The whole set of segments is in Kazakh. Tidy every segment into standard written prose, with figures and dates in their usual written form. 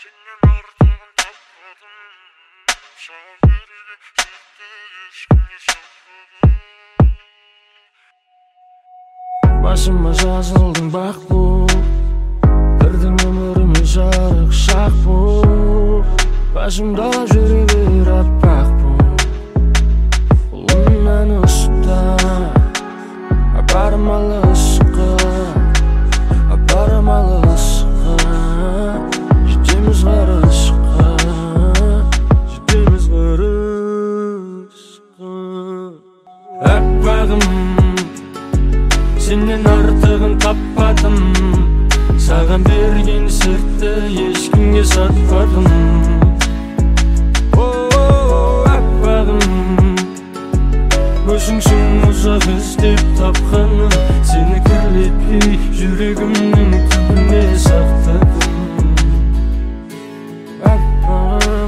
Başıma жазылдың бақ бұл, кірдің өміріме жарық шақ бұл. Başımda жүре бер аппақ бұл, ұлымнан ұста апарым алысқа, апарым алысқа. Жетеміз ғарышқа, жетеміз ғарышқа. Аппағым, сенен артығын таппадым, саған берген сыртты ешкімге сатпадым. Аппағым, өзіңсің ұзақ іздеп тапқаным, сені кірлетпей жүрегімнің түбіне сақтадым. Аппағым,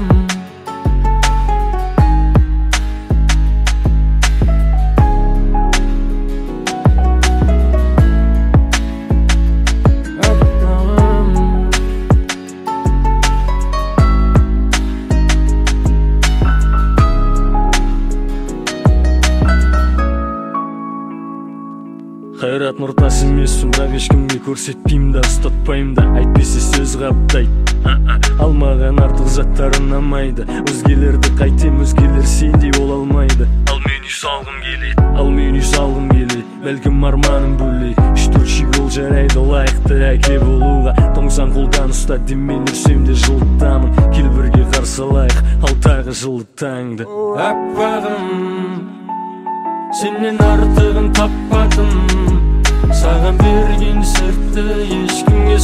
қайрат нұртас емеспін, бірақ ешкімге көрсетпеймін да, ұстатпаймын да, әйтпесе сөз қаптайды. Алмаған артық заттар ұнамайды, өзгелерді қайтем, өзгелер сендей бола алмайды. Ал мен үй салғым келеді, ал мен үй салғым келеді, бәлкім арманым бөлей. 3-4 жол жарайды лайықты әке болуға, тоңсан қолдан ұста демен үрсем де жылытамын. Кел бірге қарсылайық алтағы жылы таңды. Аппағым, сенен артығын таппадым, саған берген сыртты ешкімге